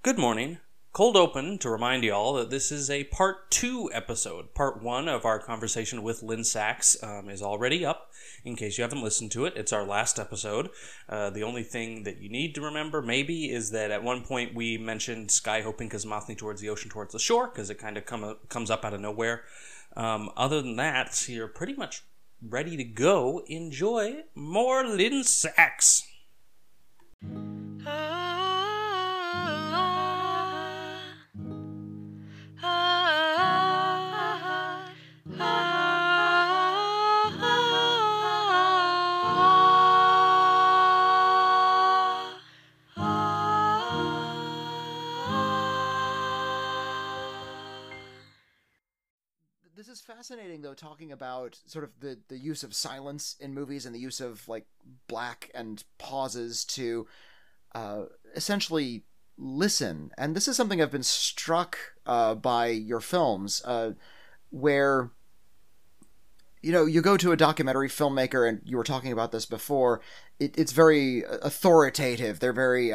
Good morning. Cold open to remind y'all that this is a part 2 episode. Part 1 of our conversation with Lynn Sachs is already up. In case you haven't listened to it, it's our last episode. The only thing that you need to remember, maybe, is that at one point we mentioned Skyhoe Pinkas towards the ocean, towards the shore, because it kind of comes up out of nowhere. Other than that, you're pretty much ready to go. Enjoy more Lynn Sachs. This is fascinating, though, talking about sort of the use of silence in movies and the use of, like, black and pauses to essentially listen. And this is something I've been struck by your films, where, you know, you go to a documentary filmmaker, and you were talking about this before, it's very authoritative. They're very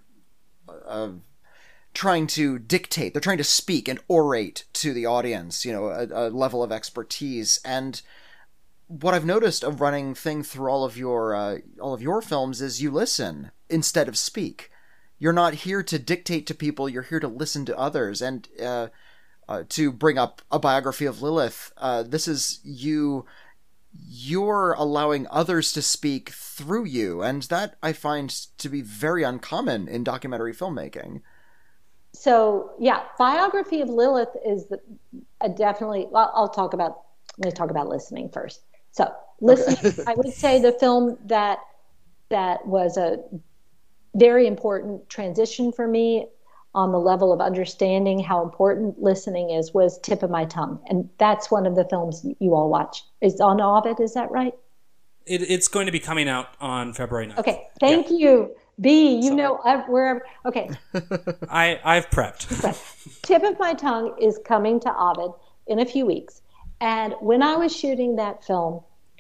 trying to dictate. They're trying to speak and orate to the audience, you know, a level of expertise. And what I've noticed of running thing through all of your films is you listen instead of speak. You're not here to dictate to people. You're here to listen to others. And to bring up A Biography of Lilith, this is you're allowing others to speak through you. And that I find to be very uncommon in documentary filmmaking. So, yeah, Biography of Lilith is definitely, well, let me talk about listening first. So, listening, okay. I would say the film that was a very important transition for me on the level of understanding how important listening is was Tip of My Tongue. And that's one of the films you all watch. It's on Ovid, is that right? It's going to be coming out on February 9th. Okay, thank you. B, you know, wherever. Okay. I've prepped. Tip of My Tongue is coming to Ovid in a few weeks. And when I was shooting that film,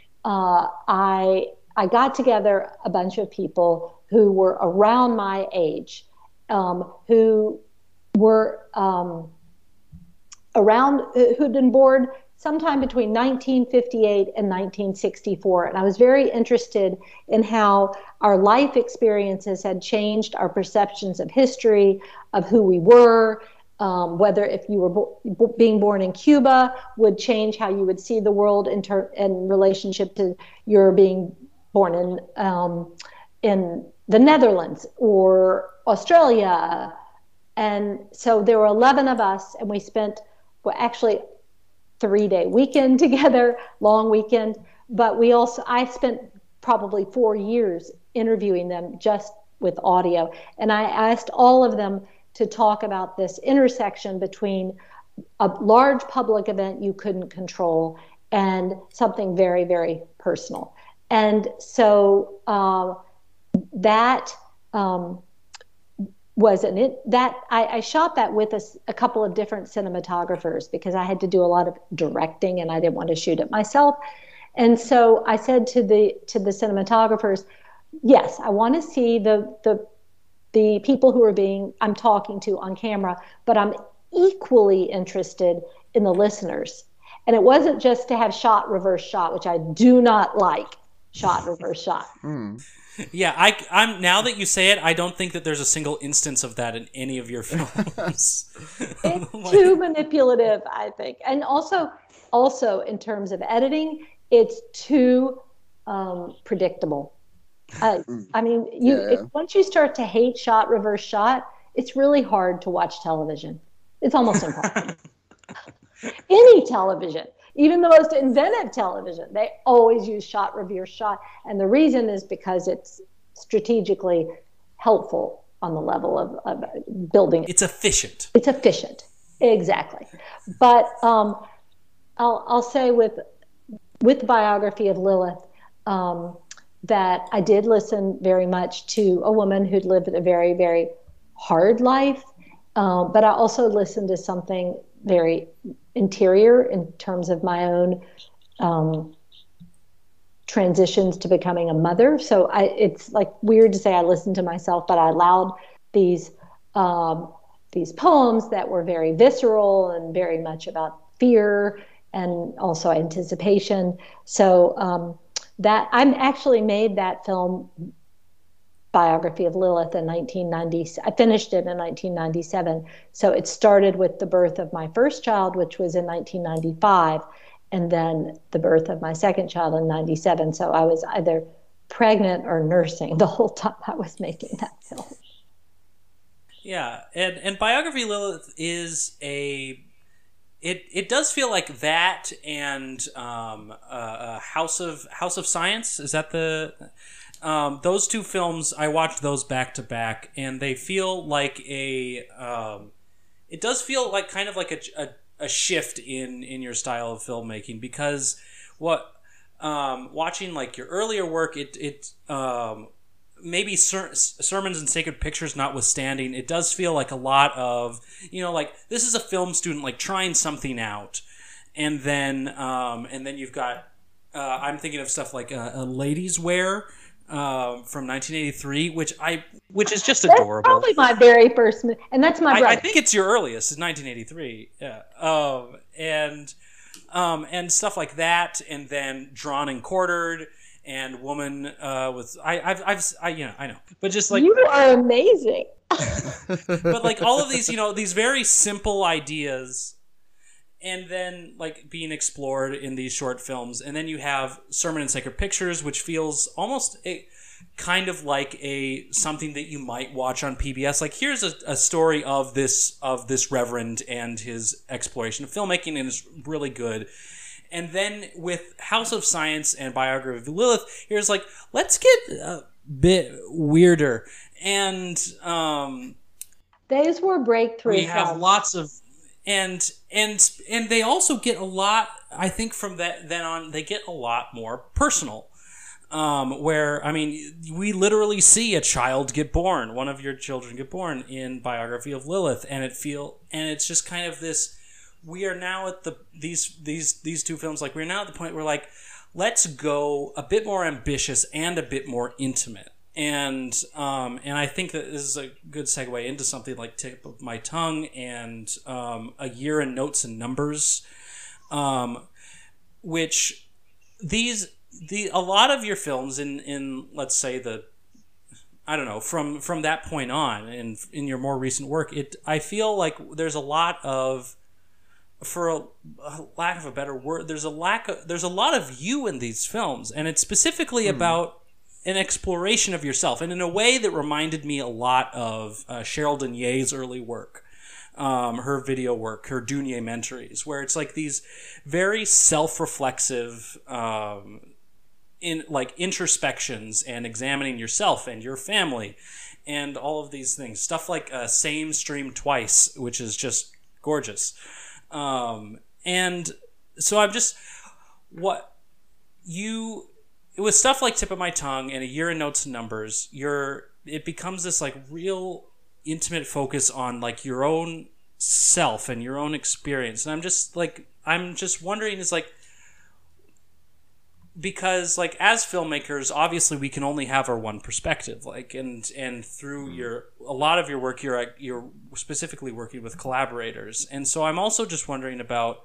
I got together a bunch of people who were around my age, who were who'd been born sometime between 1958 and 1964. And I was very interested in how our life experiences had changed our perceptions of history, of who we were, whether if you were being born in Cuba would change how you would see the world in relationship to your being born in the Netherlands or Australia. And so there were 11 of us, and we spent, well, actually 3-day weekend together, long weekend. But I spent probably 4 years interviewing them just with audio. And I asked all of them to talk about this intersection between a large public event you couldn't control and something very, very personal. And so I shot that with a couple of different cinematographers because I had to do a lot of directing and I didn't want to shoot it myself. And so I said to the cinematographers, yes, I want to see the people who I'm talking to on camera, but I'm equally interested in the listeners. And it wasn't just to have shot, reverse shot, which I do not like, shot, reverse shot. Yeah, I'm now that you say it, I don't think that there's a single instance of that in any of your films. It's too manipulative, I think. And also in terms of editing, it's too predictable. I mean, once you start to hate shot, reverse shot, it's really hard to watch television. It's almost impossible. Any television. Even the most inventive television, they always use shot, reverse shot. And the reason is because it's strategically helpful on the level of building. It's efficient. It's efficient. Exactly. But I'll say with Biography of Lilith, that I did listen very much to a woman who'd lived a very, very hard life. But I also listened to something very interior in terms of my own transitions to becoming a mother. So it's like weird to say I listened to myself, but I allowed these these poems that were very visceral and very much about fear and also anticipation. So that I actually made that film, Biography of Lilith, in 1990. I finished it in 1997. So it started with the birth of my first child, which was in 1995, and then the birth of my second child in 97. So I was either pregnant or nursing the whole time I was making that film. Yeah, and Biography of Lilith is it does feel like that, and House of Science. Is that the those two films? I watched those back to back, and they feel like it does feel like kind of like a shift in your style of filmmaking, because watching like your earlier work, it maybe Sermons and Sacred Pictures notwithstanding, it does feel like a lot of, like this is a film student like trying something out, and then you've got I'm thinking of stuff like a Ladies Wear from 1983, which is just adorable. That's probably my very first, and that's my brother. I think it's your earliest, is 1983. Yeah, and stuff like that, and then Drawn and Quartered, and Woman with I know, but just like you are amazing. But like all of these, these very simple ideas, and then like being explored in these short films, and then you have Sermon and Sacred Pictures, which feels almost kind of like something that you might watch on PBS. Like, here's a story of this reverend and his exploration of filmmaking, and it's really good. And then with House of Science and Biography of Lilith, here's like, let's get a bit weirder. And those were breakthroughs. We have lots of, and they also get a lot, I think from then on, they get a lot more personal. Where, I mean, we literally see a child get born, one of your children get born in Biography of Lilith, and it's just kind of this, we are now at these two films, like we're now at the point where like, let's go a bit more ambitious and a bit more intimate. And I think that this is a good segue into something like Tip of My Tongue and A Year in Notes and Numbers, which a lot of your films in let's say I don't know, from that point on, and in your more recent work, I feel like there's a lot of, for a lack of a better word, there's a lot of you in these films, and it's specifically about an exploration of yourself, and in a way that reminded me a lot of Sherilyn Ye's early work, her video work, her Documentary, where it's like these very self-reflexive in like introspections and examining yourself and your family and all of these things, stuff like Same Stream Twice, which is just gorgeous. And so I'm just, with stuff like Tip of My Tongue and A Year in Notes and Numbers, it becomes this like real intimate focus on like your own self and your own experience. And I'm just wondering, is like, because like as filmmakers, obviously we can only have our one perspective, like, and through a lot of your work, you're specifically working with collaborators. And so I'm also just wondering about,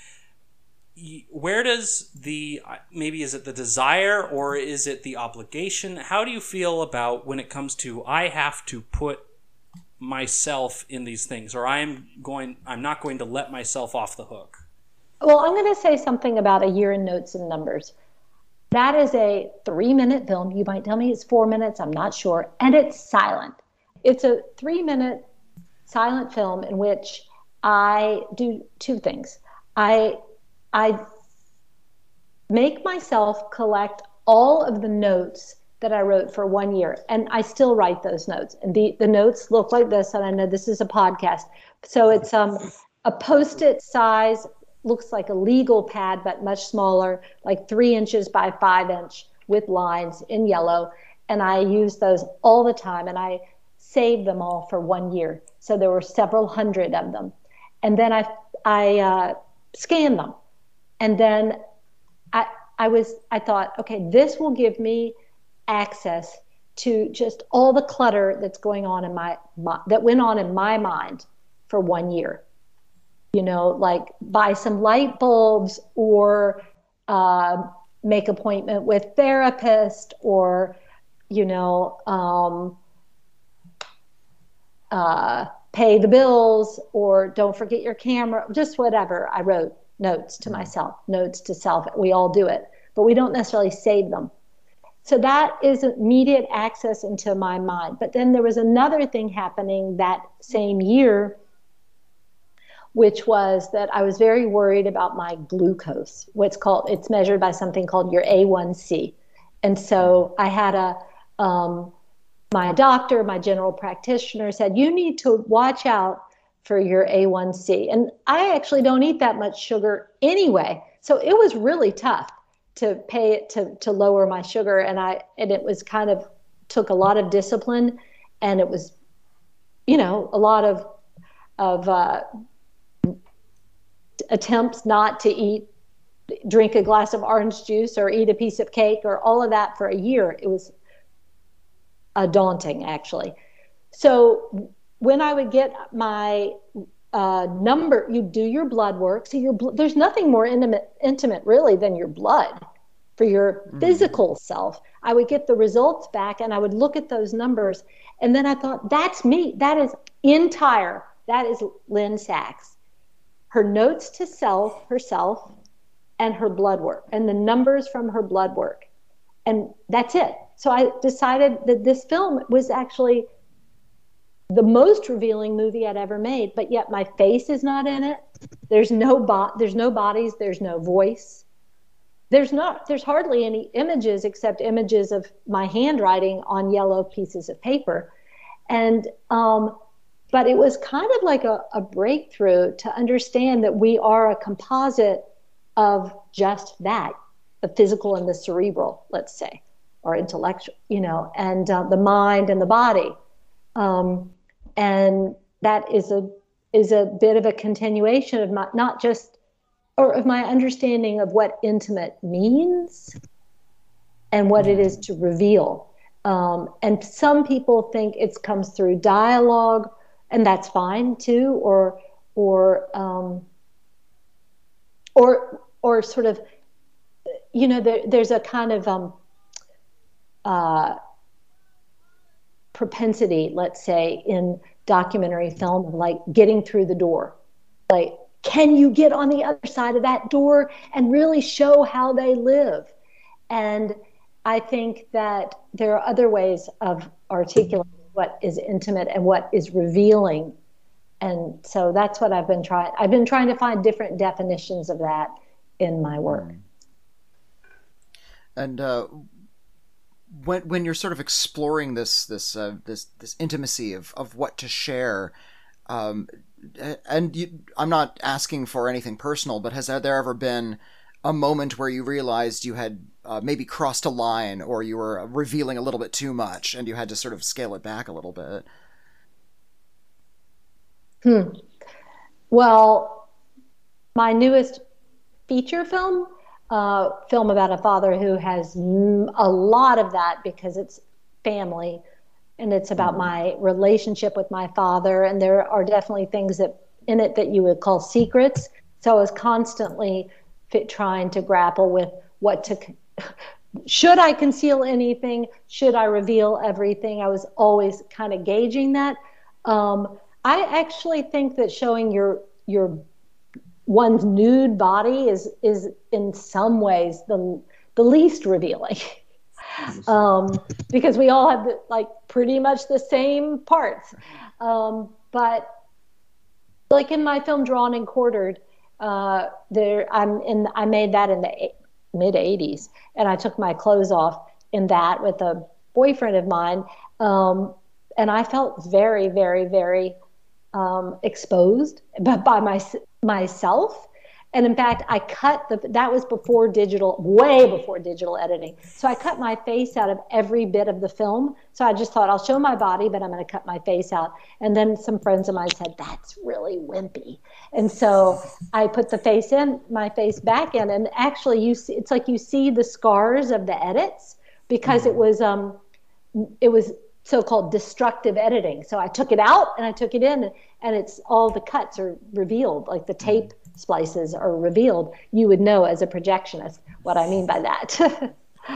where does maybe is it the desire or is it the obligation? How do you feel about when it comes to, I have to put myself in these things, or I'm not going to let myself off the hook? Well, I'm going to say something about A Year in Notes and Numbers. That is a 3-minute film. You might tell me it's 4 minutes. I'm not sure. And it's silent. It's a 3-minute silent film in which I do two things. I make myself collect all of the notes that I wrote for 1 year. And I still write those notes. And the notes look like this. And I know this is a podcast. So it's a Post-it size, looks like a legal pad, but much smaller, like 3 inches by 5 inch with lines in yellow. And I use those all the time. And I saved them all for 1 year. So there were several hundred of them. And then I scanned them. And then I thought, okay, this will give me access to just all the clutter that's going on that went on in my mind for 1 year. Like buy some light bulbs, or make appointment with therapist, or pay the bills, or don't forget your camera, just whatever. I wrote notes to myself, notes to self. We all do it, but we don't necessarily save them. So that is immediate access into my mind. But then there was another thing happening that same year, which was that I was very worried about my glucose. It's measured by something called your A1C. And so I had my doctor, my general practitioner said, you need to watch out for your A1C. And I actually don't eat that much sugar anyway. So it was really tough to pay it to lower my sugar. And it was kind of took a lot of discipline, and it was, a lot of attempts not to drink a glass of orange juice or eat a piece of cake or all of that for a year. It was daunting, actually. So when I would get my number, you do your blood work. So there's nothing more intimate really than your blood for your physical self. I would get the results back, and I would look at those numbers, and then I thought, that's me. That is Lynn Sachs. Her notes to herself, and her blood work, and the numbers from her blood work. And that's it. So I decided that this film was actually the most revealing movie I'd ever made, but yet my face is not in it. There's no bodies, there's no voice. There's hardly any images except images of my handwriting on yellow pieces of paper. And but it was kind of like a breakthrough to understand that we are a composite of just that, the physical and the cerebral, let's say, or intellectual, and the mind and the body. And that is a bit of a continuation of my understanding of what intimate means and what it is to reveal. And some people think it comes through dialogue, and that's fine too, or sort of, there's a kind of propensity, let's say, in documentary film of like getting through the door. Like, can you get on the other side of that door and really show how they live? And I think that there are other ways of articulating what is intimate and what is revealing. And so that's what I've been trying. I've been trying to find different definitions of that in my work. And when you're sort of exploring this intimacy of what to share, I'm not asking for anything personal, but has there ever been a moment where you realized you had maybe crossed a line, or you were revealing a little bit too much and you had to sort of scale it back a little bit? Well, my newest feature film about a father who has a lot of that, because it's family, and it's about my relationship with my father, and there are definitely things in it that you would call secrets. So I was constantly trying to grapple with should I conceal anything? Should I reveal everything? I was always kind of gauging that. I actually think that showing your one's nude body is in some ways the least revealing, because we all have pretty much the same parts. But like in my film Drawn and Quartered, I made that in the mid 80s, and I took my clothes off in that with a boyfriend of mine, and I felt very, very, very exposed by myself. And in fact, I cut that was way before digital editing. So I cut my face out of every bit of the film. So I just thought, I'll show my body, but I'm going to cut my face out. And then some friends of mine said, that's really wimpy. And so I put my face back in, and actually it's like you see the scars of the edits, because it was so-called destructive editing. So I took it out and I took it in, and it's all the cuts are revealed, like the tape splices are revealed. You would know as a projectionist what I mean by that.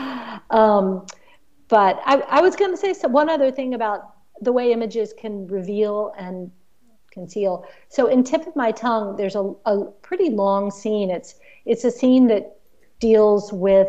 But I was going to say one other thing about the way images can reveal and conceal. So in Tip of My Tongue, there's a pretty long scene. It's a scene that deals with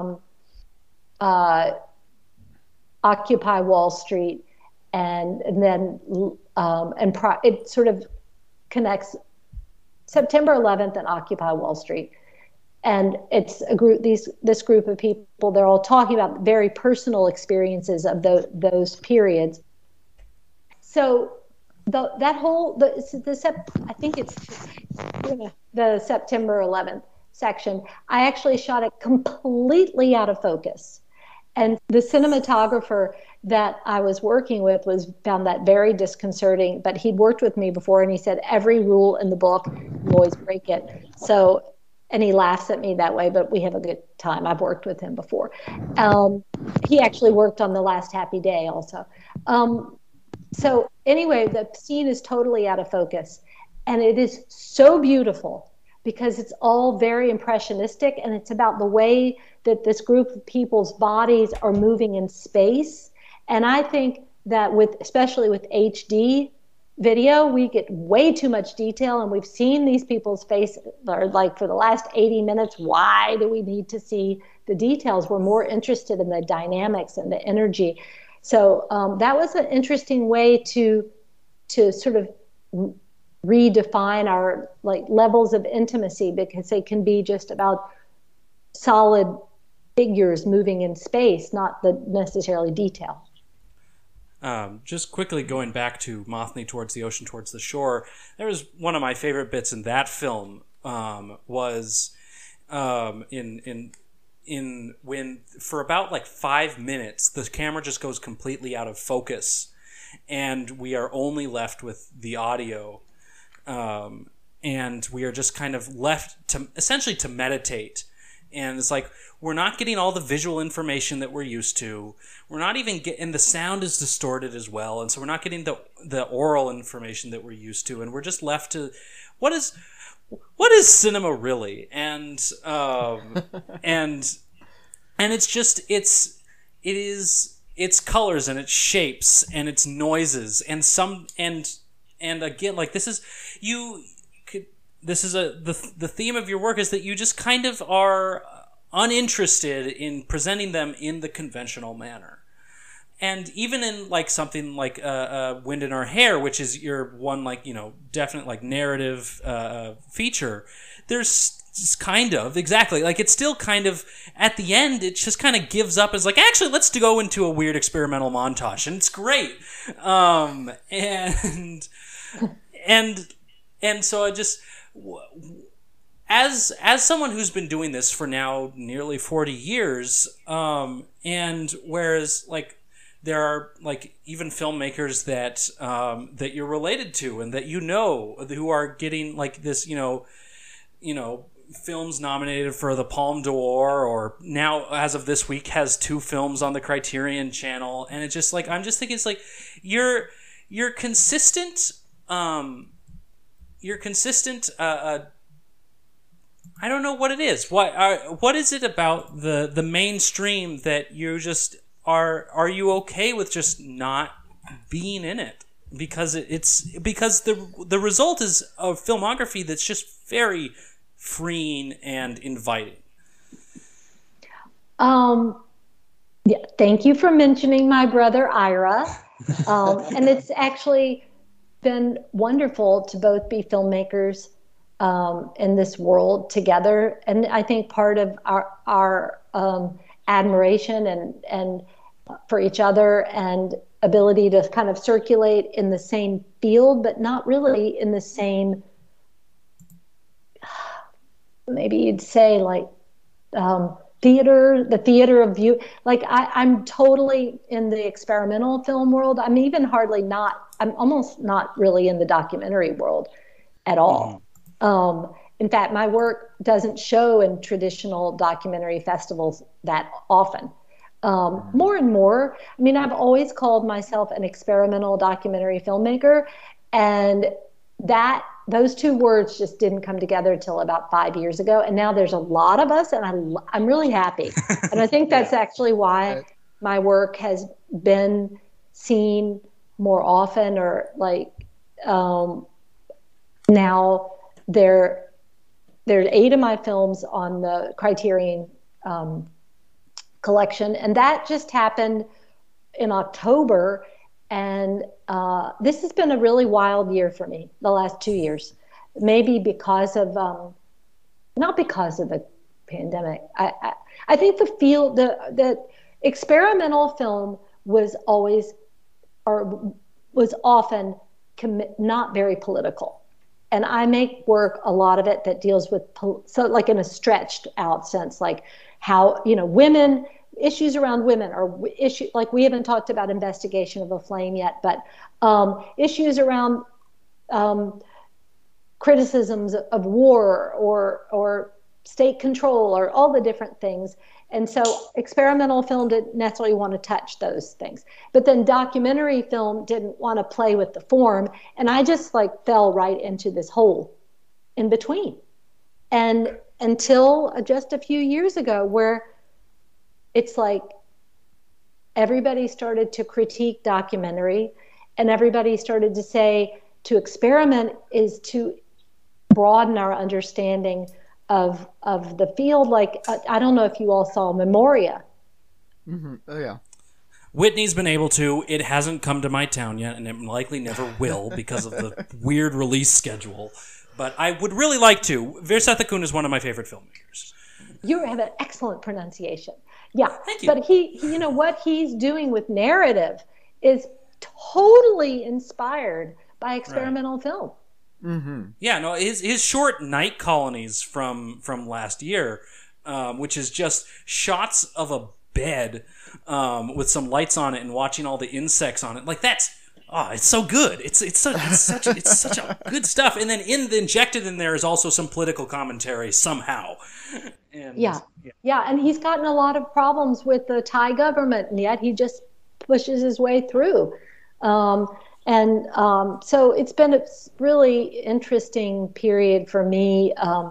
Occupy Wall Street, and then it sort of connects September 11th and Occupy Wall Street. And it's a group, this group of people, they're all talking about very personal experiences of those periods. So I think it's the September 11th section, I actually shot it completely out of focus. And the cinematographer that I was working with found that very disconcerting, but he'd worked with me before, and he said, every rule in the book, you always break it. So, and he laughs at me that way, but we have a good time. I've worked with him before. He actually worked on The Last Happy Day also. So anyway, the scene is totally out of focus, and it is so beautiful because it's all very impressionistic, and it's about the way that this group of people's bodies are moving in space. And I think that especially with HD video, we get way too much detail, and we've seen these people's faces like for the last 80 minutes. Why do we need to see the details? We're more interested in the dynamics and the energy. So that was an interesting way to sort of redefine our levels of intimacy, because they can be just about solid figures moving in space, not the necessarily detail. Just quickly going back to Mothni Towards the Ocean, Towards the Shore, there was one of my favorite bits in that film was in when for about 5 minutes the camera just goes completely out of focus, and we are only left with the audio, and we are just kind of left to essentially to meditate. And it's like we're not getting all the visual information that we're used to. We're not even getting, the sound is distorted as well, and so we're not getting the oral information that we're used to, and we're just left to what is cinema really? And and it's just it's colors and its shapes and its noises and again, this is the theme of your work is that you just kind of are uninterested in presenting them in the conventional manner. And even in something like Wind in Our Hair, which is your one definite narrative feature, there's just kind of exactly it's still kind of at the end it just kind of gives up as actually let's go into a weird experimental montage, and it's great. And so I just, as someone who's been doing this for now nearly 40 years, and whereas there are even filmmakers that that you're related to and that who are getting this films nominated for the Palme d'Or, or now as of this week has 2 films on the Criterion Channel, and it's just I'm just thinking it's you're consistent. You're consistent. I don't know what it is. What is it about the mainstream that you just are you okay with just not being in it? Because the result is a filmography that's just very freeing and inviting. Yeah. Thank you for mentioning my brother Ira, and it's actually been wonderful to both be filmmakers in this world together, and I think part of our admiration and for each other and ability to kind of circulate in the same field, but not really in the same, maybe you'd say theater, the theater of view. I'm totally in the experimental film world. I'm almost not really in the documentary world at all. In fact, my work doesn't show in traditional documentary festivals that often. more and more. I mean, I've always called myself an experimental documentary filmmaker, and those two words just didn't come together till about 5 years ago. And now there's a lot of us, and I'm really happy. And I think that's actually why my work has been seen more often, or like now there's 8 of my films on the Criterion collection, and that just happened in October. And this has been a really wild year for me, the last 2 years, maybe because of not because of the pandemic. I think the field, the experimental film was often not very political. And I make work, a lot of it, that deals with, so like in a stretched out sense, like how, women, issues around women, or issue, like we haven't talked about Investigation of a Flame yet, but issues around criticisms of war or state control, or all the different things. And so experimental film didn't necessarily want to touch those things. But then documentary film didn't want to play with the form. And I just fell right into this hole in between. And until just a few years ago, where it's like everybody started to critique documentary, and everybody started to say to experiment is to broaden our understanding of the field. Like, I don't know if you all saw Memoria. Mm-hmm. Oh, yeah. Whitney's been able to. It hasn't come to my town yet, and it likely never will because of the weird release schedule. But I would really like to. Veer Sethakun is one of my favorite filmmakers. You have an excellent pronunciation. Yeah. Thank you. But he what he's doing with narrative is totally inspired by experimental film. Mm-hmm. Yeah, no, his short Night Colonies from last year, which is just shots of a bed with some lights on it and watching all the insects on it. Like, that's it's so good. It's such a good stuff. And then injected in there is also some political commentary somehow. And, yeah, and he's gotten a lot of problems with the Thai government, and yet he just pushes his way through. So it's been a really interesting period for me.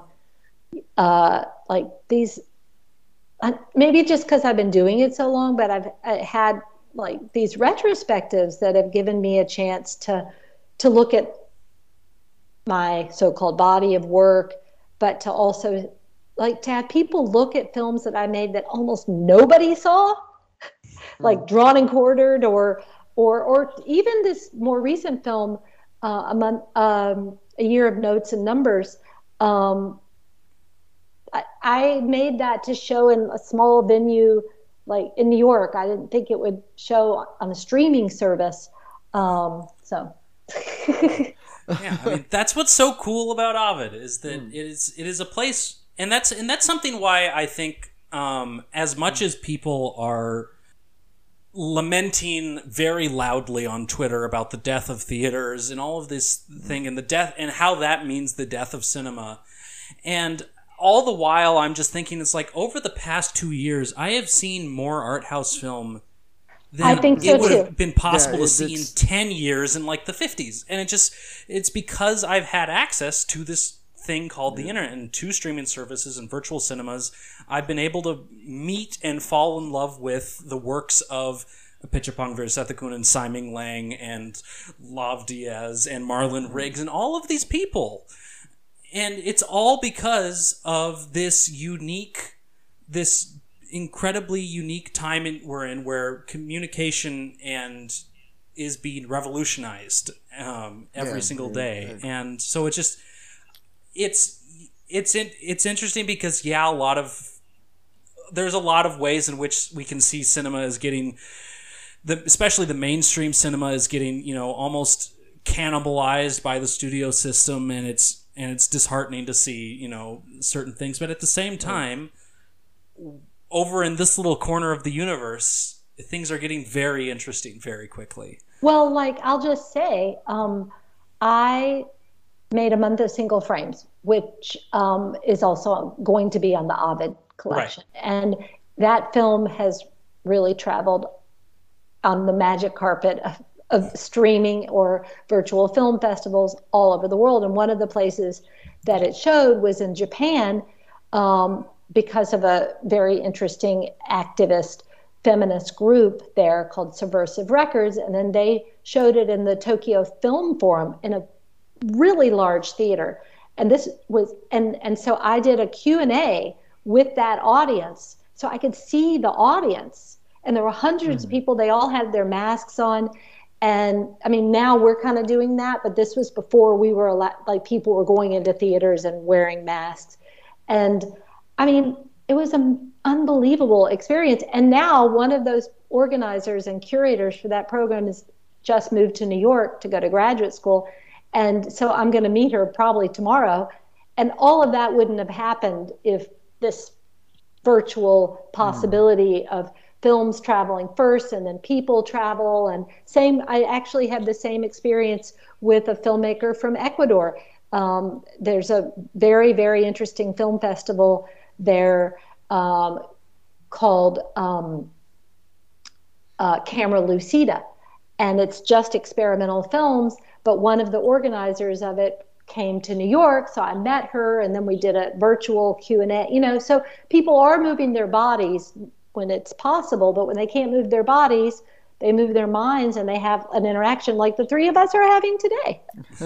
Like these, maybe just because I've been doing it so long, but I had like these retrospectives that have given me a chance to look at my so-called body of work, but to also to have people look at films that I made that almost nobody saw, like Drawn and Quartered, or even this more recent film, A Year of Notes and Numbers. I made that to show in a small venue, like in New York. I didn't think it would show on a streaming service. Yeah, I mean, that's what's so cool about Ovid, is that it is a place, and that's something why I think as much as people are lamenting very loudly on Twitter about the death of theaters and all of this thing, and the death, and how that means the death of cinema, and all the while I'm just thinking, it's like, over the past 2 years I have seen more art house film than I think so it would too. have been possible to see in 10 years in like the 50s. And it's because I've had access to this thing called the internet and to streaming services and virtual cinemas. I've been able to meet and fall in love with the works of Apichatpong Veerasethukunan and Tsai Ming Lang and Lav Diaz and Marlon Riggs and all of these people. And it's all because of this incredibly unique time we're in, where communication is being revolutionized every single day. And so it's interesting because there's a lot of ways in which we can see cinema is getting, especially the mainstream cinema is getting, almost cannibalized by the studio system, and it's disheartening to see, certain things. But at the same time, over in this little corner of the universe, things are getting very interesting very quickly. Well, I'll just say, I made A Month of Single Frames, which is also going to be on the Ovid collection. Right. And that film has really traveled on the magic carpet of streaming or virtual film festivals all over the world. And one of the places that it showed was in Japan, because of a very interesting activist feminist group there called Subversive Records. And then they showed it in the Tokyo Film Forum in a really large theater. And this was, and so I did a Q&A with that audience, so I could see the audience. And there were hundreds of people. They all had their masks on. And I mean, now we're kind of doing that, but this was before we were like people were going into theaters and wearing masks. And I mean, it was an unbelievable experience. And now one of those organizers and curators for that program has just moved to New York to go to graduate school. And so I'm going to meet her probably tomorrow. And all of that wouldn't have happened if this virtual possibility of films traveling first and then people travel. And I actually had the same experience with a filmmaker from Ecuador. There's a very, very interesting film festival there called Camera Lucida. And it's just experimental films, but one of the organizers of it came to New York, so I met her, and then we did a virtual Q&A. So people are moving their bodies when it's possible, but when they can't move their bodies, they move their minds, and they have an interaction like the three of us are having today.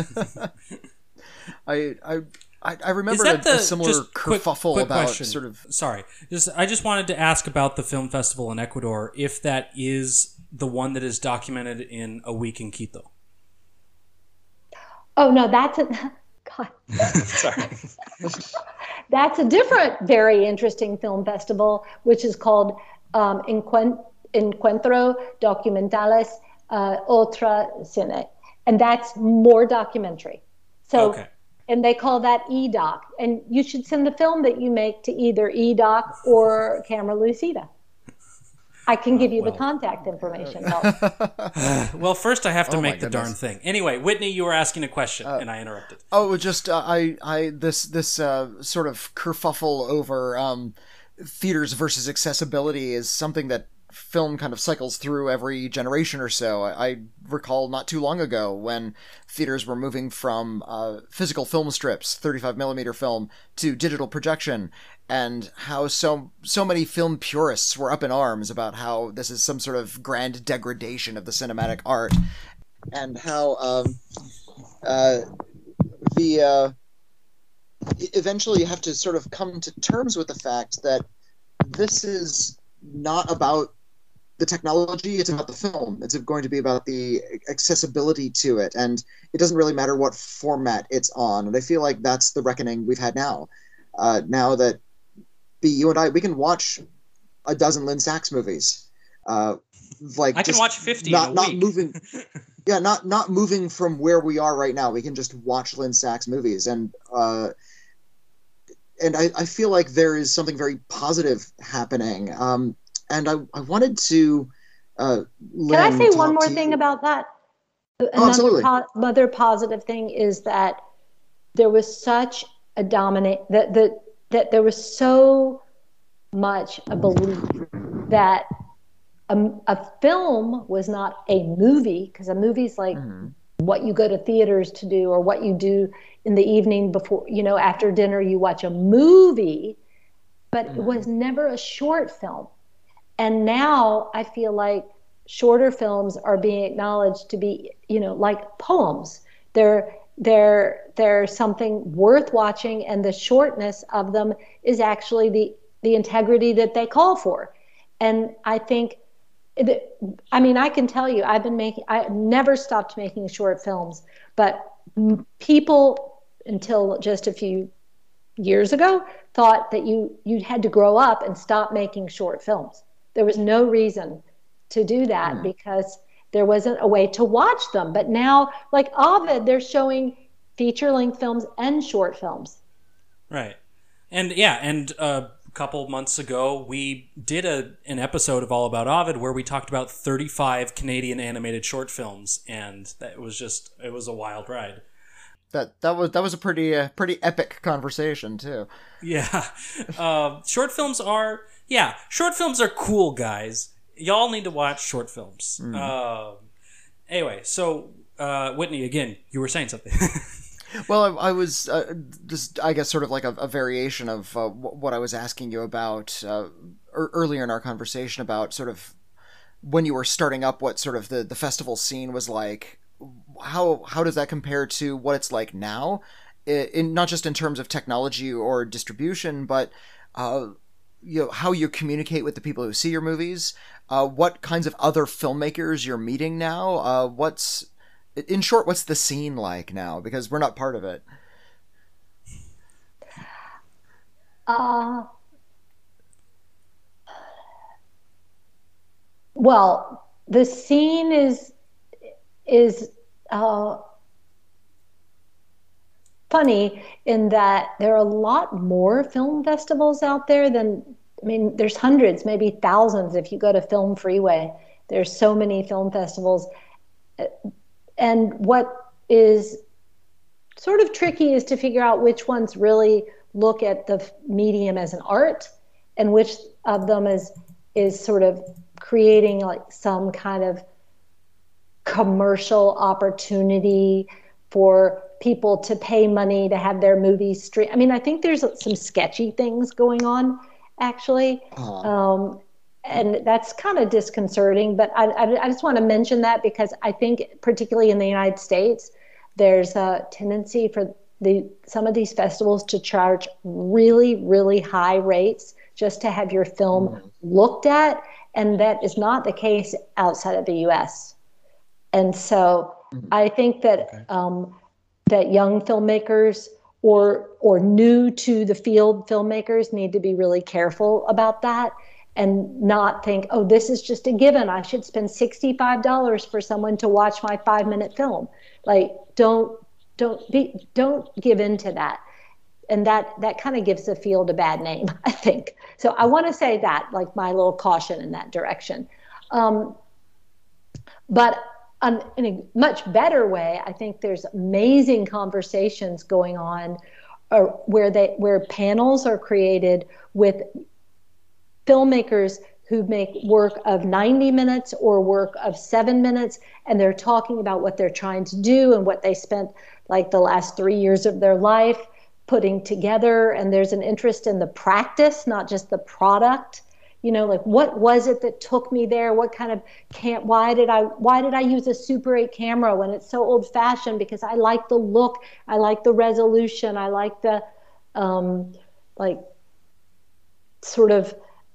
I remember a similar kerfuffle quick about question. sort of... Sorry. I just wanted to ask about the film festival in Ecuador, if that is the one that is documented in A Week in Quito. Oh, no, that's God. Sorry. That's a different, very interesting film festival, which is called Encuentro Documentales Otra Cine. And that's more documentary. So, okay. And they call that EDOC. And you should send the film that you make to either EDOC or Camera Lucida. I can give you the contact information. Well, first I have to make the darn thing. Anyway, Whitney, you were asking a question, and I interrupted. Oh, just this sort of kerfuffle over theaters versus accessibility is something that film kind of cycles through every generation or so. I recall not too long ago when theaters were moving from physical film strips, 35mm film, to digital projection, and how so many film purists were up in arms about how this is some sort of grand degradation of the cinematic art, and how eventually you have to sort of come to terms with the fact that this is not about the technology, it's about the film. It's going to be about the accessibility to it, and it doesn't really matter what format it's on. And I feel like that's the reckoning we've had now. Now that you and I, we can watch a dozen Lynn Sachs movies. I can watch 50 not, in a week. Not moving, yeah, not moving from where we are right now. We can just watch Lynn Sachs movies, and I feel like there is something very positive happening. And I wanted to. Can I say one more thing about that? Absolutely. Another positive thing is that there was such a that there was so much a belief that a film was not a movie, because a movie's like what you go to theaters to do, or what you do in the evening before, after dinner you watch a movie, but it was never a short film. And now I feel like shorter films are being acknowledged to be, like poems. They're something worth watching, and the shortness of them is actually the integrity that they call for. And I think, I can tell you, I never stopped making short films, but people until just a few years ago thought that you had to grow up and stop making short films. There was no reason to do that because there wasn't a way to watch them. But now, like Ovid, they're showing feature-length films and short films. Right. And a couple months ago, we did an episode of All About Ovid where we talked about 35 Canadian animated short films, and it was a wild ride. That was a pretty epic conversation too. Yeah. Short films are cool, guys. y'all need to watch short films. Anyway, so Whitney, again, you were saying something. Well, I was just, I guess, sort of like a variation of what I was asking you about earlier in our conversation about sort of when you were starting up, what sort of the festival scene was like. How does that compare to what it's like now? In not just in terms of technology or distribution, but how you communicate with the people who see your movies, what kinds of other filmmakers you're meeting now, in short, what's the scene like now? Because we're not part of it. Well, the scene is funny in that there are a lot more film festivals out there than, I mean, there's hundreds, maybe thousands if you go to Film Freeway. There's so many film festivals. And what is sort of tricky is to figure out which ones really look at the medium as an art and which of them is sort of creating like some kind of commercial opportunity for people to pay money to have their movies stream. I mean, I think there's some sketchy things going on, actually. And that's kind of disconcerting, but I just want to mention that because I think particularly in the United States, there's a tendency for some of these festivals to charge really, really high rates just to have your film looked at. And that is not the case outside of the US. And so I think that that young filmmakers or new to the field filmmakers need to be really careful about that and not think, oh, this is just a given. I should spend $65 for someone to watch my 5-minute film. Like, don't give in to that. And that kind of gives the field a bad name, I think. So I want to say that, like my little caution in that direction. But in a much better way, I think there's amazing conversations going on where panels are created with filmmakers who make work of 90 minutes or work of 7 minutes, and they're talking about what they're trying to do and what they spent like the last 3 years of their life putting together. And there's an interest in the practice, not just the product. You know, like what was it that took me there? What kind of why did I use a Super 8 camera when it's so old fashioned? Because I like the look, I like the resolution, I like the like sort of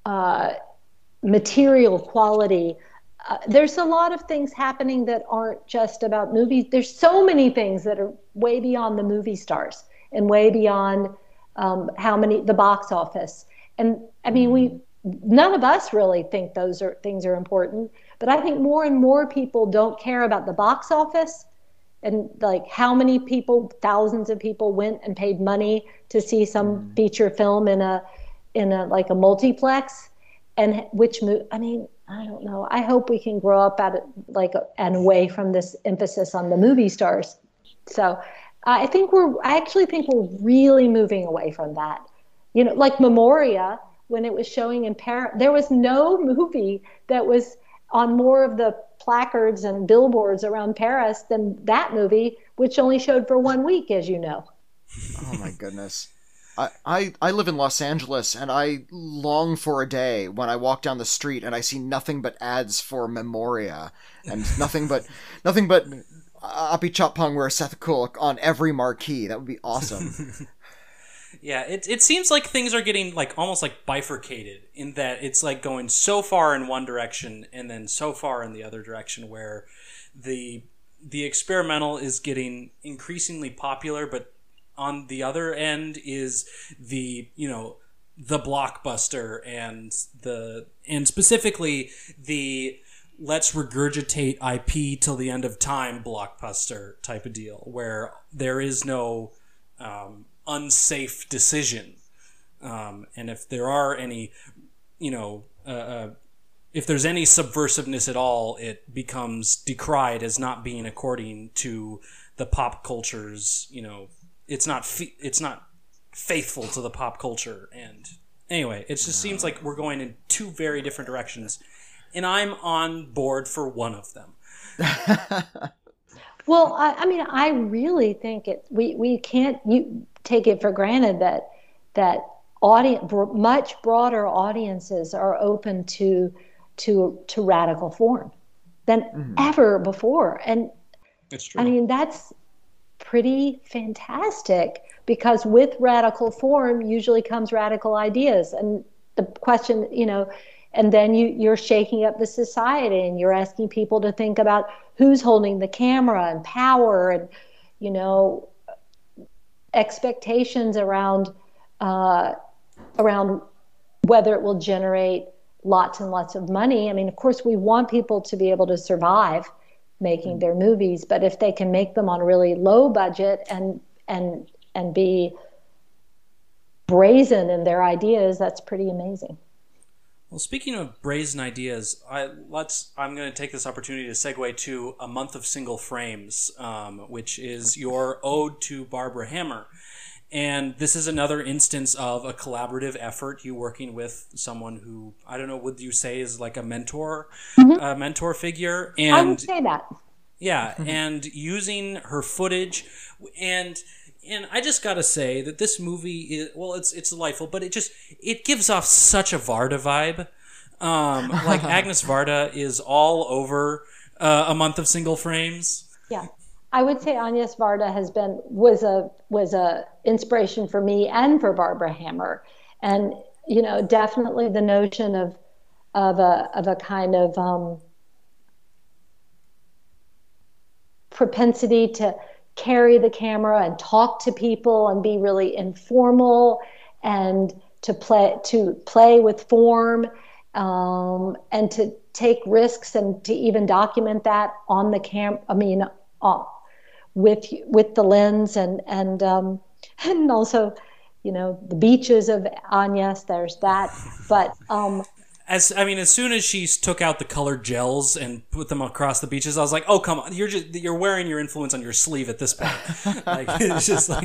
material quality. There's a lot of things happening that aren't just about movies. There's so many things that are way beyond the movie stars and way beyond the box office. And I mean, none of us really think those things are important, but I think more and more people don't care about the box office and like how many people, thousands of people went and paid money to see some feature film in a like a multiplex, and I mean, I don't know. I hope we can grow up and away from this emphasis on the movie stars. So I actually think we're really moving away from that. You know, like Memoria, when it was showing in Paris, there was no movie that was on more of the placards and billboards around Paris than that movie, which only showed for 1 week, as you know. Oh my goodness. I live in Los Angeles, and I long for a day when I walk down the street and I see nothing but ads for Memoria and nothing but Apichatpong Sethakul on every marquee. That would be awesome. Yeah, it seems like things are getting like almost like bifurcated in that it's like going so far in one direction and then so far in the other direction, where the experimental is getting increasingly popular, but on the other end is the blockbuster and specifically the let's regurgitate IP till the end of time blockbuster type of deal, where there is no unsafe decision, and if there are any, if there's any subversiveness at all, it becomes decried as not being according to the pop culture's, it's not faithful to the pop culture. And anyway, it just seems like we're going in two very different directions, and I'm on board for one of them. Well, I mean, I really think we can't take it for granted that much broader audiences are open to radical form than ever before. And it's true. I mean, that's pretty fantastic, because with radical form usually comes radical ideas. And the question, and then you're shaking up the society, and you're asking people to think about who's holding the camera and power, and expectations around whether it will generate lots and lots of money. I mean, of course, we want people to be able to survive making their movies, but if they can make them on a really low budget and be brazen in their ideas, that's pretty amazing. Well, speaking of brazen ideas, I'm going to take this opportunity to segue to A Month of Single Frames, which is your ode to Barbara Hammer. And this is another instance of a collaborative effort, you working with someone who, I don't know, would you say is like a mentor, a mentor figure? And I would say that. Yeah, and using her footage, and I just gotta say that this movie is, well, it's delightful, but it gives off such a Varda vibe. Like Agnes Varda is all over A Month of Single Frames. Yeah. I would say Agnes Varda was a inspiration for me and for Barbara Hammer, and definitely the notion of a kind of propensity to carry the camera and talk to people and be really informal, and to play with form, and to take risks, and to even document that on the with the lens, and also, the beaches of Agnes. There's that, but as soon as she took out the colored gels and put them across the beaches, I was like, oh, come on, you're wearing your influence on your sleeve at this point. Like, it's just like.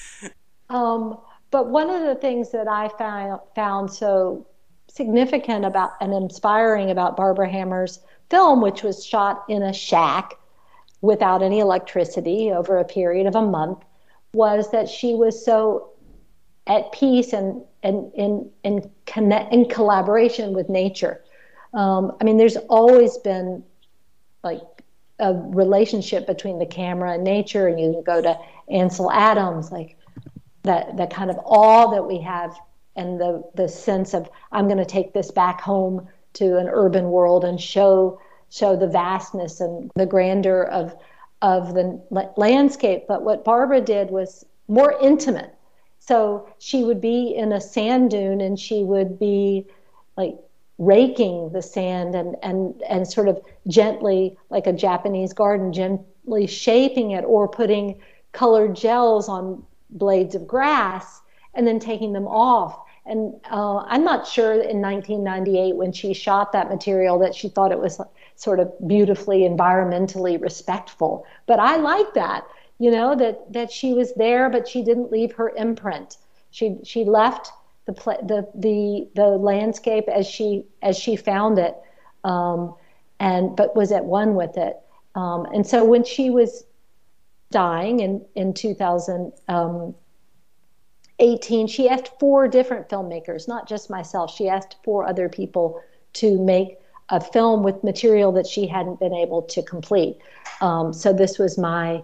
But one of the things that I found so significant about and inspiring about Barbara Hammer's film, which was shot in a shack without any electricity over a period of a month, was that she was so at peace and in collaboration with nature. There's always been like a relationship between the camera and nature, and you can go to Ansel Adams, like that kind of awe that we have, and the sense of, I'm going to take this back home to an urban world and show the vastness and the grandeur of the landscape. But what Barbara did was more intimate. So she would be in a sand dune, and she would be like raking the sand and sort of gently, like a Japanese garden, gently shaping it, or putting colored gels on blades of grass and then taking them off. And I'm not sure in 1998, when she shot that material, that she thought it was sort of beautifully environmentally respectful. But I like that, that she was there, but she didn't leave her imprint. She left the landscape as she found it, but was at one with it. And so when she was dying in 2018, she asked 4 different filmmakers, not just myself. She asked 4 other people to make a film with material that she hadn't been able to complete. So this was my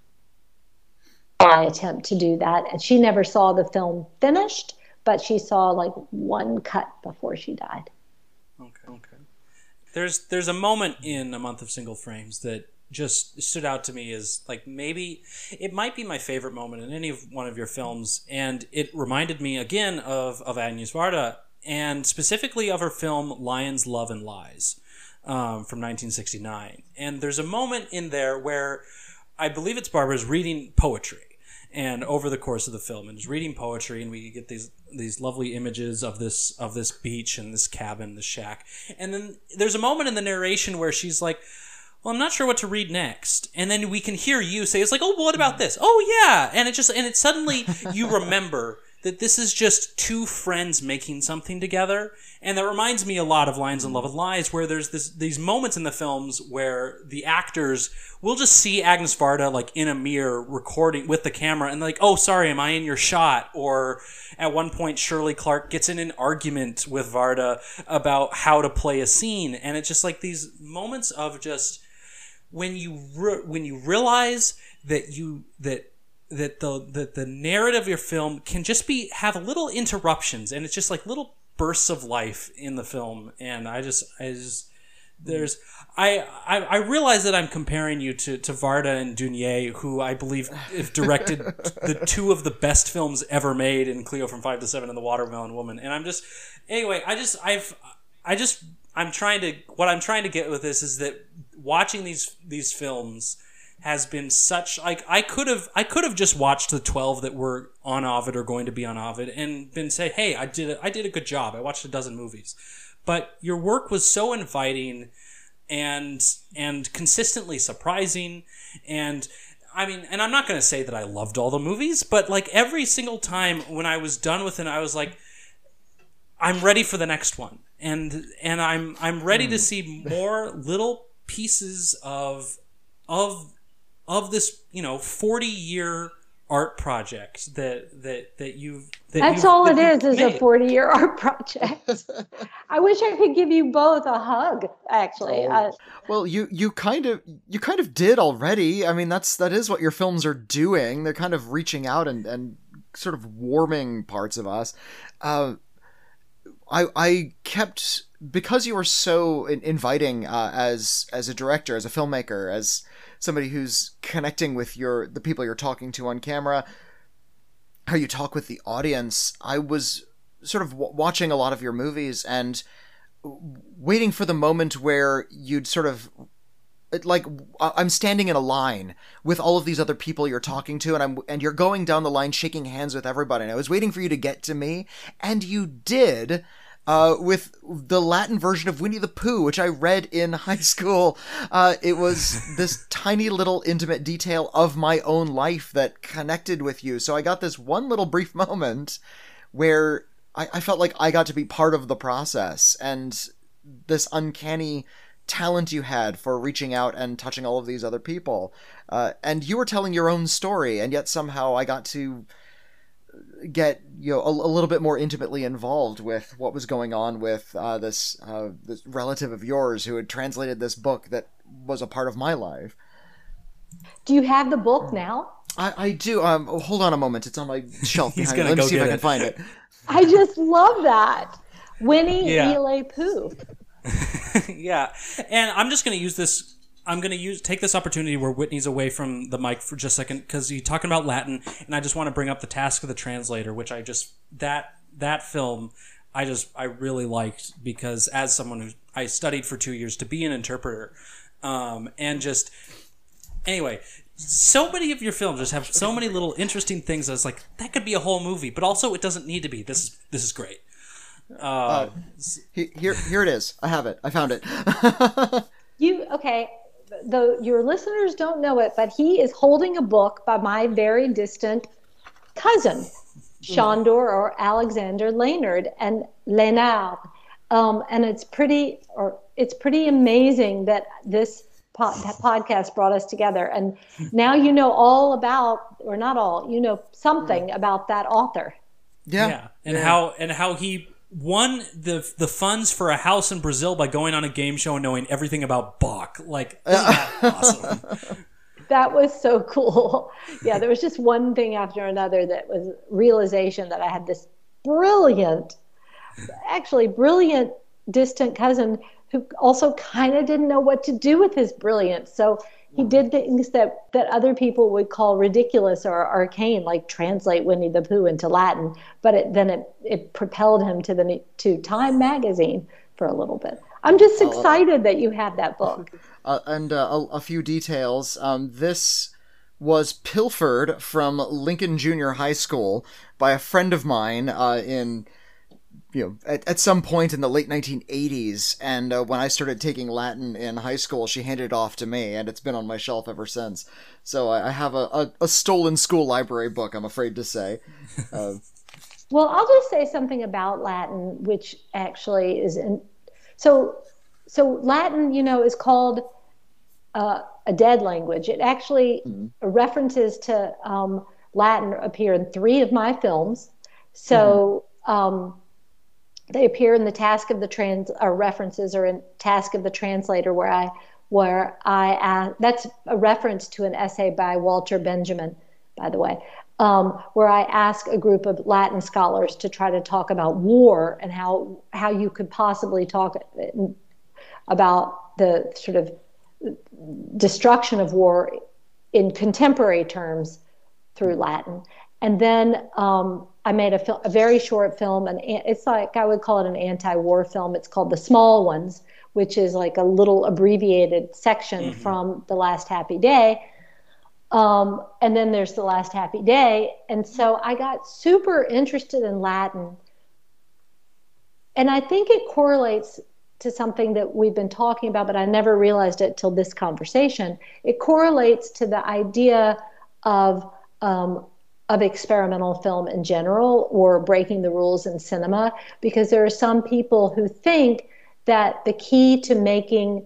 attempt to do that. And she never saw the film finished, but she saw like one cut before she died. Okay. There's a moment in A Month of Single Frames that just stood out to me as, like, maybe it might be my favorite moment in any of one of your films, and it reminded me again of Agnes Varda, and specifically of her film Lions, Love, and Lies from 1969. And there's a moment in there where I believe it's Barbara's reading poetry, and over the course of the film, and is reading poetry, and we get these lovely images of this beach and this cabin, this shack, and then there's a moment in the narration where she's like, well, I'm not sure what to read next. And then we can hear you say, it's like, oh, well, what about this? Oh, yeah. And it suddenly you remember that this is just two friends making something together. And that reminds me a lot of Lions and Love and Lies, where there's these moments in the films where the actors will just see Agnes Varda like in a mirror recording with the camera and like, oh, sorry, am I in your shot? Or at one point, Shirley Clark gets in an argument with Varda about how to play a scene. And it's just like these moments of just when you realize that the narrative of your film can just have little interruptions, and it's just like little bursts of life in the film. And I realize that I'm comparing you to Varda and Dunier, who I believe have directed the two of the best films ever made in Cleo from 5 to 7 and The Watermelon Woman. And what I'm trying to get with this is that watching these films has been such, like, I could have just watched the 12 that were on Ovid or going to be on Ovid and been say, hey, I did a good job. I watched a dozen movies. But your work was so inviting and consistently surprising. And I mean, and I'm not going to say that I loved all the movies, but like every single time when I was done with it, I was like, I'm ready for the next one. And I'm ready to see more little pieces of this, 40-year art project that you've That's all it is a 40-year art project. I wish I could give you both a hug, actually. Well, you kind of did already. I mean, that is what your films are doing. They're kind of reaching out and sort of warming parts of us. I kept, because you were so inviting as a director, as a filmmaker, as somebody who's connecting with the people you're talking to on camera, how you talk with the audience. I was sort of watching a lot of your movies and waiting for the moment where you'd sort of, like, I'm standing in a line with all of these other people you're talking to, and you're going down the line shaking hands with everybody. And I was waiting for you to get to me, and you did. With the Latin version of Winnie the Pooh, which I read in high school. It was this tiny little intimate detail of my own life that connected with you. So I got this one little brief moment where I felt like I got to be part of the process, and this uncanny talent you had for reaching out and touching all of these other people. And you were telling your own story, and yet somehow I got to get a little bit more intimately involved with what was going on with this relative of yours who had translated this book that was a part of my life. Do you have the book now? I do. Hold on a moment. It's on my shelf behind me. Let me see if I can find it. I just love that. Winnie the Pooh. Yeah. And I'm just going to use this. I'm going to take this opportunity where Whitney's away from the mic for just a second, because you're talking about Latin, and I just want to bring up The Task of the Translator, which that film I really liked, because as someone who I studied for 2 years to be an interpreter, and just anyway, so many of your films just have so many little interesting things that's like, that could be a whole movie, but also it doesn't need to be. This is great. Here it is. I have it. I found it. Okay. Though your listeners don't know it, but he is holding a book by my very distant cousin, Shandor or Alexander Leonard and Lénard. And it's pretty amazing that this podcast brought us together. And now you know all about, or not all, you know something about that author. Yeah. And how he won the funds for a house in Brazil by going on a game show and knowing everything about Bach. Like, isn't that awesome? That was so cool. Yeah, there was just one thing after another that was realization that I had this brilliant distant cousin who also kind of didn't know what to do with his brilliance. So he did things that other people would call ridiculous or arcane, like translate Winnie the Pooh into Latin. But it propelled him to Time magazine for a little bit. I'm just excited that you have that book. And a few details. This was pilfered from Lincoln Junior High School by a friend of mine at some point in the late 1980s, and when I started taking Latin in high school, she handed it off to me, and it's been on my shelf ever since. So I have a stolen school library book, I'm afraid to say. Well, I'll just say something about Latin, which actually is so so Latin, is called a dead language. It actually references to Latin appear in 3 of my films. So they appear in the Task of the or references are in Task of the Translator, where I that's a reference to an essay by Walter Benjamin, by the way, where I ask a group of Latin scholars to try to talk about war and how you could possibly talk about the sort of destruction of war in contemporary terms through Latin. And then I made a very short film, and it's like, I would call it an anti-war film. It's called The Small Ones, which is like a little abbreviated section from The Last Happy Day. And then there's The Last Happy Day. And so I got super interested in Latin. And I think it correlates to something that we've been talking about, but I never realized it till this conversation. It correlates to the idea of experimental film in general, or breaking the rules in cinema, because there are some people who think that the key to making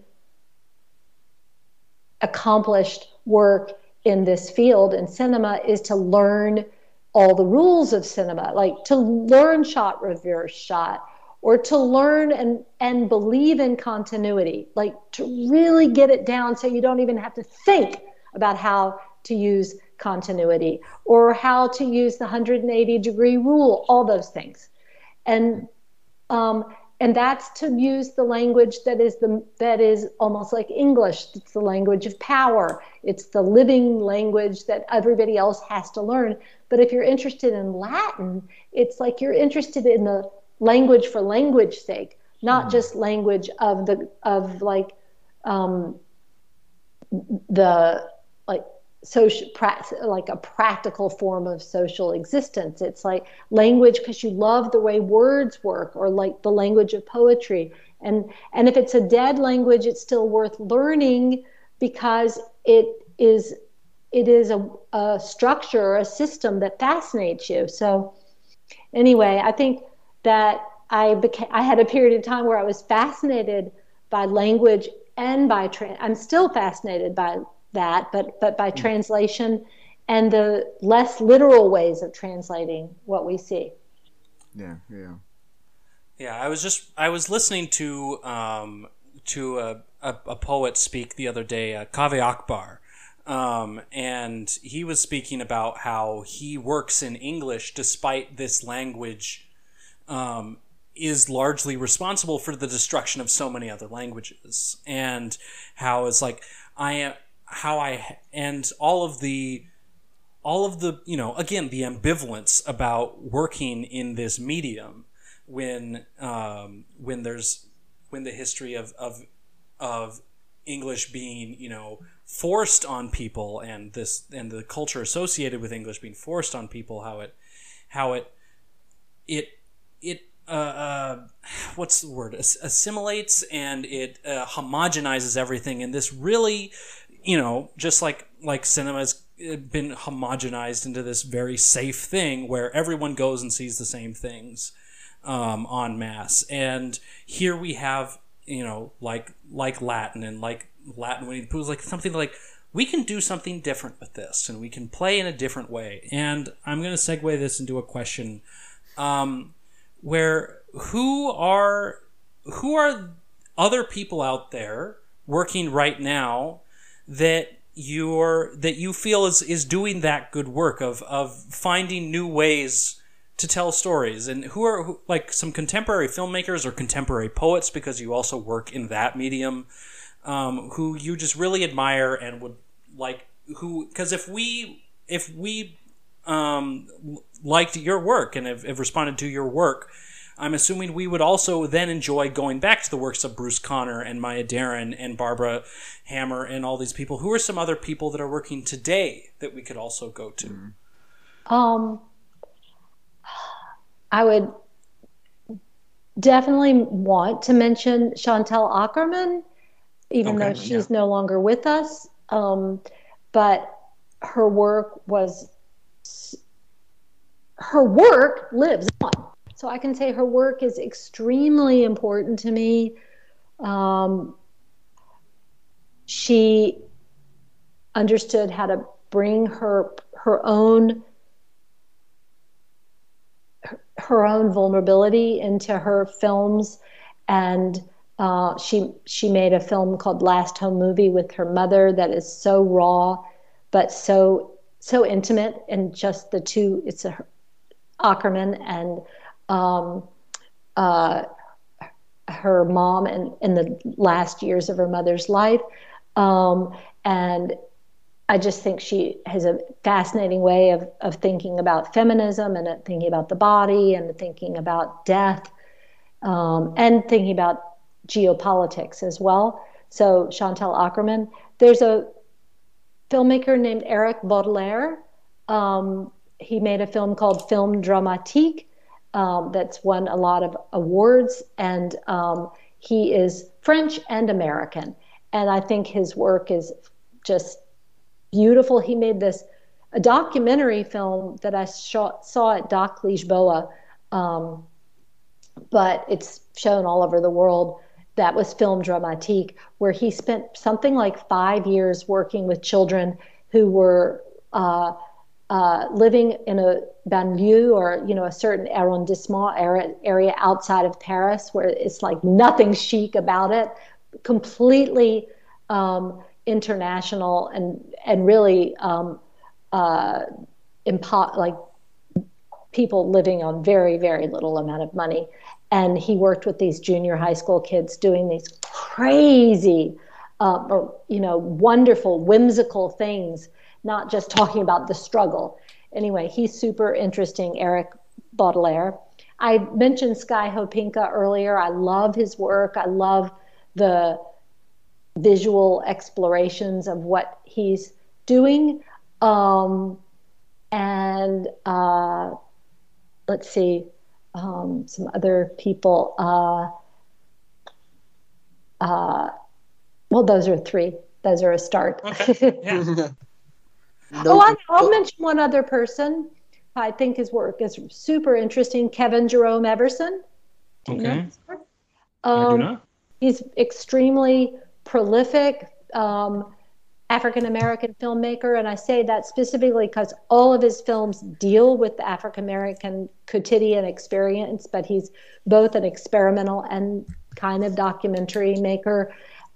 accomplished work in this field in cinema is to learn all the rules of cinema, like to learn shot reverse shot, or to learn and believe in continuity, like to really get it down so you don't even have to think about how to use continuity or how to use the 180-degree rule, all those things. And that's to use the language that is almost like English. It's the language of power. It's the living language that everybody else has to learn. But if you're interested in Latin, it's like you're interested in the language for language sake, not just language of the social, like a practical form of social existence. It's like language because you love the way words work, or like the language of poetry. And if it's a dead language, it's still worth learning because it is a structure or a system that fascinates you. So anyway, I think that I had a period of time where I was fascinated by language and by I'm still fascinated by that, but by translation and the less literal ways of translating what we see. Yeah. I was listening to a poet speak the other day, Kaveh Akbar, and he was speaking about how he works in English despite this language is largely responsible for the destruction of so many other languages, and how it's like and all of the again, the ambivalence about working in this medium when the history of English being forced on people, and the culture associated with English being forced on people, how it what's the word, assimilates, and it homogenizes everything in this really, just like cinema's been homogenized into this very safe thing where everyone goes and sees the same things en masse. And here we have, like Latin, and like Latin when it was like something like, we can do something different with this, and we can play in a different way. And I'm going to segue this into a question, where who are other people out there working right now that you feel is doing that good work of finding new ways to tell stories, and who like some contemporary filmmakers or contemporary poets, because you also work in that medium, who you just really admire and would like, because if we liked your work and have responded to your work, I'm assuming we would also then enjoy going back to the works of Bruce Conner and Maya Deren and Barbara Hammer and all these people. Who are some other people that are working today that we could also go to? I would definitely want to mention Chantal Akerman, even though she's no longer with us. But her work her work lives on. So I can say her work is extremely important to me. She understood how to bring her own vulnerability into her films, and she made a film called Last Home Movie with her mother that is so raw, but so intimate, and just the two. It's Ackerman and her mom in the last years of her mother's life, and I just think she has a fascinating way of thinking about feminism and thinking about the body and thinking about death, and thinking about geopolitics as well. So Chantal Akerman. There's a filmmaker named Eric Baudelaire. He made a film called Film Dramatique that's won a lot of awards, and he is French and American. And I think his work is just beautiful. He made a documentary film that I saw at Doc Lisboa, but it's shown all over the world. That was Film Dramatique, where he spent something like 5 years working with children who were living in a banlieue, or a certain arrondissement area outside of Paris, where it's like nothing chic about it, completely international and really like people living on very, very little amount of money. And he worked with these junior high school kids doing these crazy, wonderful, whimsical things, not just talking about the struggle. Anyway, he's super interesting, Eric Baudelaire. I mentioned Skyho Pinka earlier. I love his work. I love the visual explorations of what he's doing. And let's see, some other people. Well, those are three. Those are a start. Okay. Yeah. I'll mention one other person. I think his work is super interesting. Kevin Jerome Everson. Okay. I do not. He's extremely prolific African-American filmmaker, and I say that specifically because all of his films deal with the African-American quotidian experience, but he's both an experimental and kind of documentary maker.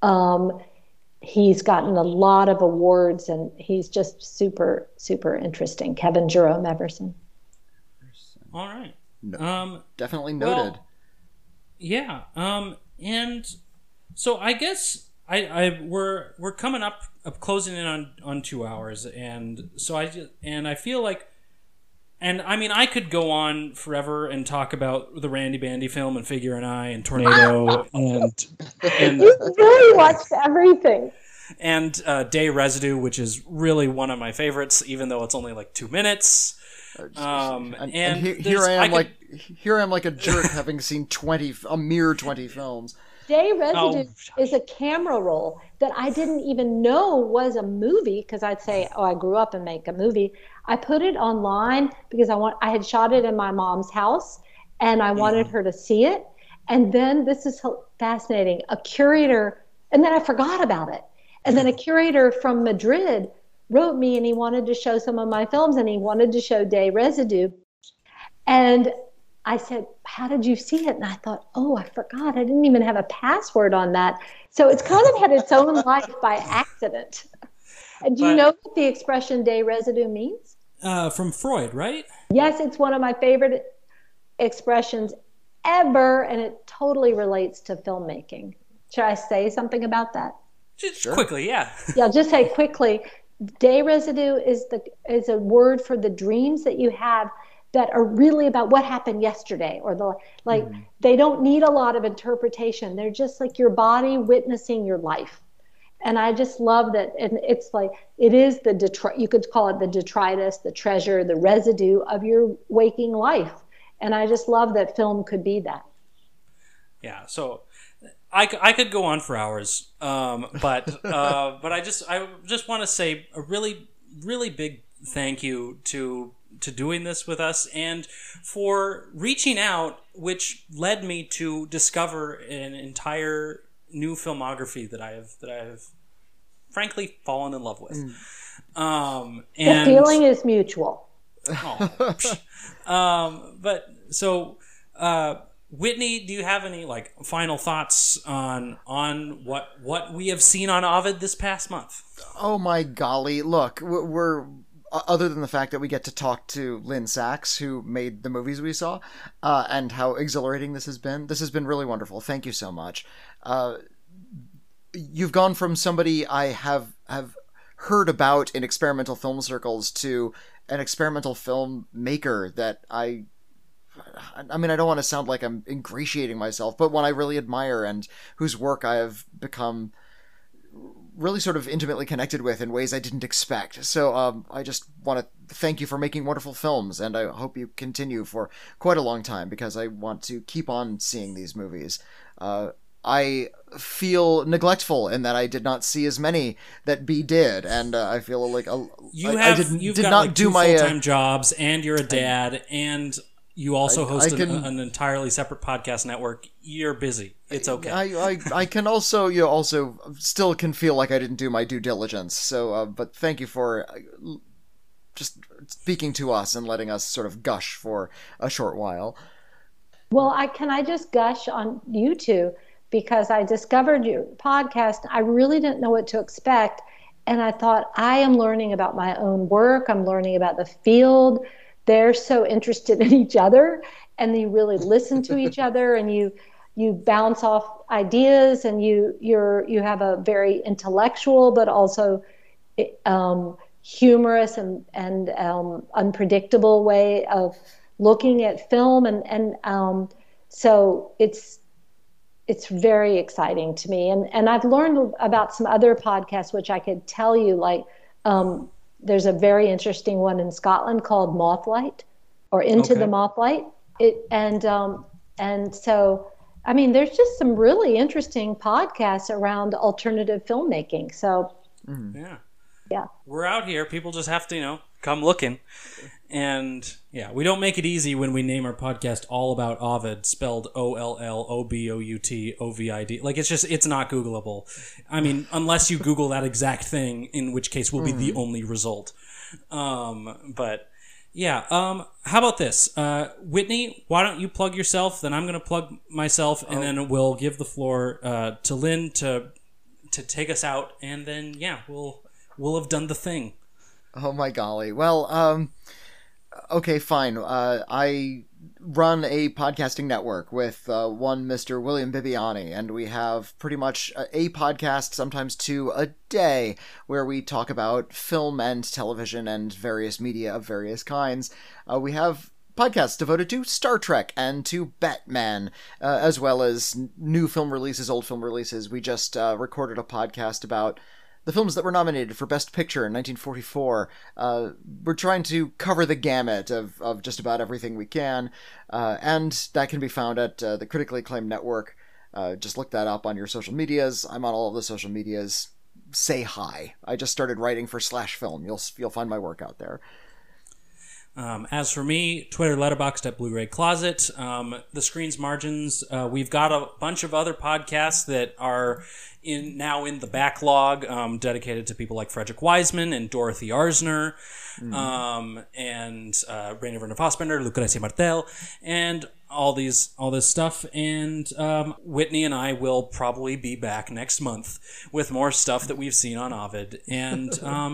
He's gotten a lot of awards, and he's just super, super interesting. Kevin Jerome Everson. All right. Definitely noted. Well, yeah. And so I guess we're coming up closing in on 2 hours, and so I feel like, and I mean, I could go on forever and talk about the Randy Bandy film and Figure and I and Tornado and you really watched everything. And Day Residue, which is really one of my favorites, even though it's only like 2 minutes. And here I am like a jerk having seen a mere 20 films. Day Residue is a camera roll that I didn't even know was a movie, because I'd say, I grew up and make a movie. I put it online because I had shot it in my mom's house, and I wanted her to see it. And then, this is fascinating, a curator, and then I forgot about it. And then a curator from Madrid wrote me, and he wanted to show some of my films, and he wanted to show Day Residue. And I said, how did you see it? And I thought, I forgot. I didn't even have a password on that. So it's kind of had its own life by accident. And do you know what the expression Day Residue means? From Freud, right? Yes, it's one of my favorite expressions ever, and it totally relates to filmmaking. Should I say something about that? Just quickly, yeah. Yeah, I'll just say quickly. Day residue is a word for the dreams that you have that are really about what happened yesterday, or they don't need a lot of interpretation. They're just like your body witnessing your life. And I just love that. And it's like, it is you could call it the detritus, the treasure, the residue of your waking life. And I just love that film could be that. Yeah. So I could go on for hours. But I just want to say a really, really big thank you to doing this with us and for reaching out, which led me to discover an entire new filmography that I have frankly fallen in love with. And the feeling is mutual. But so, Whitney, do you have any like final thoughts on what we have seen on Ovid this past month? Oh my golly! Look, we're other than the fact that we get to talk to Lynn Sachs, who made the movies we saw, and how exhilarating this has been. This has been really wonderful. Thank you so much. You've gone from somebody I have heard about in experimental film circles to an experimental filmmaker that I mean, I don't want to sound like I'm ingratiating myself, but one I really admire and whose work I have become really sort of intimately connected with in ways I didn't expect. So I just want to thank you for making wonderful films, and I hope you continue for quite a long time, because I want to keep on seeing these movies. I feel neglectful in that I did not see as many that B did, and I feel like you've got like two full-time jobs, and you're a dad, and you also host an entirely separate podcast network. You're busy. It's okay. I can also still can feel like I didn't do my due diligence. So, but thank you for just speaking to us and letting us sort of gush for a short while. Well, can I just gush on you two, because I discovered your podcast. I really didn't know what to expect, and I thought, I am learning about my own work. I'm learning about the field. They're so interested in each other, and you really listen to each other, and you bounce off ideas, and you have a very intellectual but also humorous and unpredictable way of looking at film, and so it's very exciting to me, and I've learned about some other podcasts which I could tell you, like there's a very interesting one in Scotland called Mothlight, or Into the Mothlight. And so, I mean, there's just some really interesting podcasts around alternative filmmaking. So, yeah, we're out here. People just have to, come looking. And yeah, we don't make it easy when we name our podcast All About Ovid, spelled OLLOBOUT OVID. Like, it's not Googleable. I mean, unless you Google that exact thing, in which case will be the only result. But yeah, how about this? Whitney, why don't you plug yourself? Then I'm going to plug myself, and then we'll give the floor to Lynn to take us out, and then we'll have done the thing. Oh my golly! Well, okay, fine. I run a podcasting network with one Mr. William Bibiani, and we have pretty much a podcast, sometimes two a day, where we talk about film and television and various media of various kinds. We have podcasts devoted to Star Trek and to Batman, as well as new film releases, old film releases. We just recorded a podcast about the films that were nominated for Best Picture in 1944. We're trying to cover the gamut of just about everything we can, and that can be found at the Critically Acclaimed Network. Just look that up on your social medias. I'm on all of the social medias. Say hi. I just started writing for /film. You'll find my work out there. As for me, Twitter, Letterboxd at Blu-ray Closet. The Screen's Margins. We've got a bunch of other podcasts that are now in the backlog, dedicated to people like Frederick Wiseman and Dorothy Arzner, and Rainer Werner Fassbender, Lucrezia Martel, and all this stuff. And Whitney and I will probably be back next month with more stuff that we've seen on Ovid. And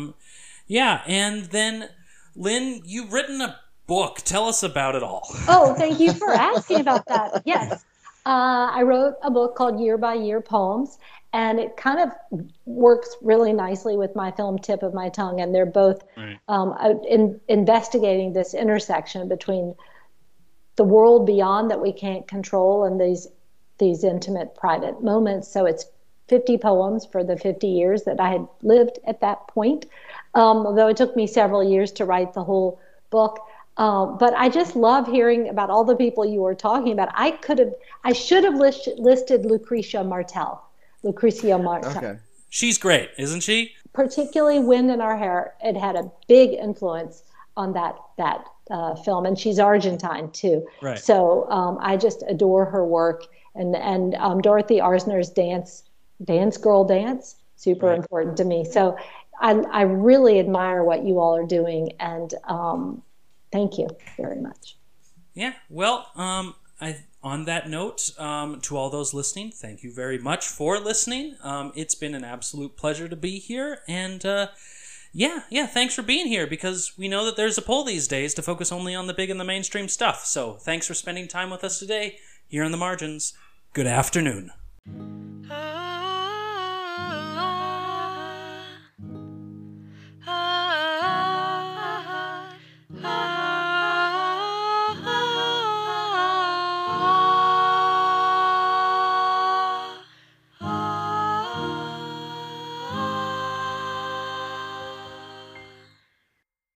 and then Lynn, you've written a book. Tell us about it all. Oh, thank you for asking about that. Yes. I wrote a book called Year by Year Poems, and it kind of works really nicely with my film Tip of My Tongue, and they're both investigating this intersection between the world beyond that we can't control and these intimate, private moments. So it's 50 poems for the 50 years that I had lived at that point, although it took me several years to write the whole book. But I just love hearing about all the people you were talking about. I should have listed Lucrezia Martel. Okay. She's great, isn't she? Particularly Wind in Our Hair. It had a big influence on that film, and she's Argentine too. Right. So I just adore her work, and Dorothy Arzner's Dance Girl Dance, super Right. important to me. So I really admire what you all are doing, and thank you very much. Yeah. Well, on that note, to all those listening, thank you very much for listening. It's been an absolute pleasure to be here, and yeah, thanks for being here, because we know that there's a pull these days to focus only on the big and the mainstream stuff. So thanks for spending time with us today here on The Margins. Good afternoon.